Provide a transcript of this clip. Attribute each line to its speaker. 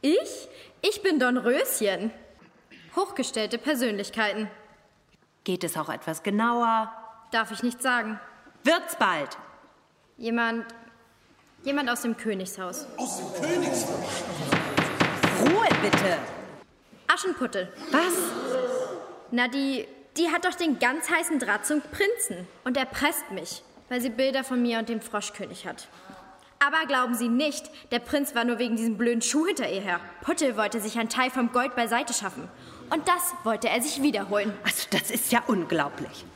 Speaker 1: Ich? Ich bin Dornröschen. Hochgestellte Persönlichkeiten.
Speaker 2: Geht es auch etwas genauer?
Speaker 1: Darf ich nicht sagen.
Speaker 2: Wird's bald.
Speaker 1: Jemand aus dem Königshaus.
Speaker 3: Aus dem Königshaus?
Speaker 2: Ruhe bitte.
Speaker 1: Aschenputtel.
Speaker 2: Was?
Speaker 1: Na, die hat doch den ganz heißen Draht zum Prinzen. Und erpresst mich, weil sie Bilder von mir und dem Froschkönig hat. Aber glauben Sie nicht, der Prinz war nur wegen diesem blöden Schuh hinter ihr her. Puttel wollte sich einen Teil vom Gold beiseite schaffen. Und das wollte er sich wiederholen.
Speaker 2: Also, das ist ja unglaublich.